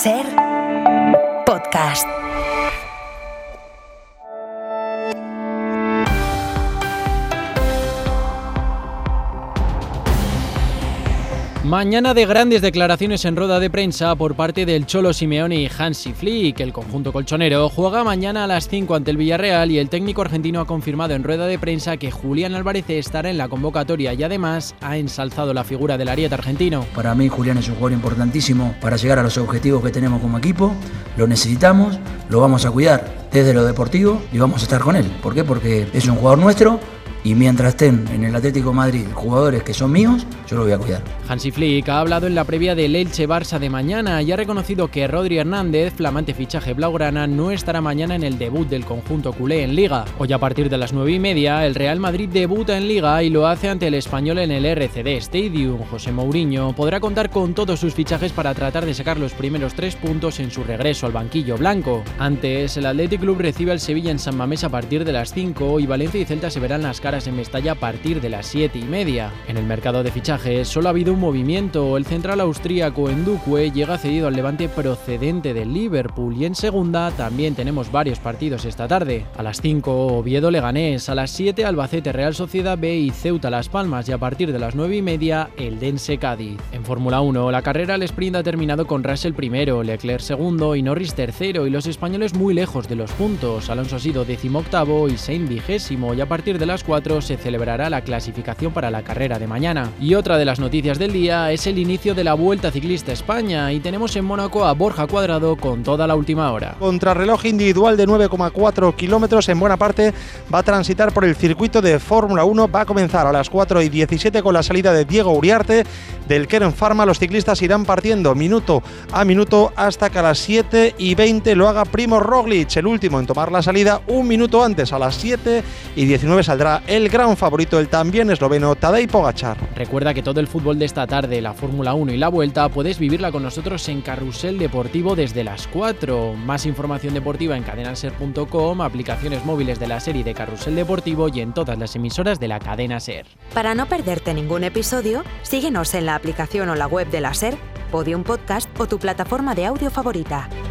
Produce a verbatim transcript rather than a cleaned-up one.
Ser Podcast. Mañana de grandes declaraciones en rueda de prensa por parte del Cholo Simeone y Hansi Flick. El conjunto colchonero juega mañana a las cinco ante el Villarreal y el técnico argentino ha confirmado en rueda de prensa que Julián Álvarez estará en la convocatoria y además ha ensalzado la figura del ariete argentino. Para mí Julián es un jugador importantísimo para llegar a los objetivos que tenemos como equipo. Lo necesitamos, lo vamos a cuidar desde lo deportivo y vamos a estar con él. ¿Por qué? Porque es un jugador nuestro. Y mientras estén en el Atlético de Madrid jugadores que son míos, yo lo voy a cuidar. Hansi Flick ha hablado en la previa del Elche-Barça de mañana y ha reconocido que Rodri Hernández, flamante fichaje blaugrana, no estará mañana en el debut del conjunto culé en Liga. Hoy a partir de las nueve y media, el Real Madrid debuta en Liga y lo hace ante el Español en el R C D Stadium. José Mourinho podrá contar con todos sus fichajes para tratar de sacar los primeros tres puntos en su regreso al banquillo blanco. Antes, el Athletic Club recibe al Sevilla en San Mamés a partir de las cinco y Valencia y Celta se verán las caras en Mestalla a partir de las siete y media. En el mercado de fichajes solo ha habido un movimiento. El central austríaco Ndukwe llega cedido al Levante procedente del Liverpool y en segunda también tenemos varios partidos esta tarde. A las cinco Oviedo Leganés, a las siete Albacete Real Sociedad B y Ceuta Las Palmas y a partir de las nueve y media Eldense Cádiz. En Fórmula uno la carrera al sprint ha terminado con Russell primero, Leclerc segundo y Norris tercero y los españoles muy lejos de los puntos. Alonso ha sido decimoctavo y Sainz vigésimo y a partir de las cuatro se celebrará la clasificación para la carrera de mañana. Y otra de las noticias del día es el inicio de la Vuelta Ciclista España y tenemos en Mónaco a Borja Cuadrado con toda la última hora. Contrarreloj individual de nueve coma cuatro kilómetros, en buena parte va a transitar por el circuito de Fórmula uno, va a comenzar a las cuatro y diecisiete con la salida de Diego Uriarte del Kern Pharma. Los ciclistas irán partiendo minuto a minuto hasta que a las siete y veinte lo haga Primož Roglič, el último en tomar la salida. Un minuto antes, a las siete y diecinueve, saldrá el gran favorito, el también esloveno Tadej Pogačar. Recuerda que todo el fútbol de esta tarde, la Fórmula uno y la Vuelta, puedes vivirla con nosotros en Carrusel Deportivo desde las cuatro. Más información deportiva en cadena ser punto com, aplicaciones móviles de la serie de Carrusel Deportivo y en todas las emisoras de la cadena SER. Para no perderte ningún episodio, síguenos en la aplicación o la web de la SER, Podium Podcast o tu plataforma de audio favorita.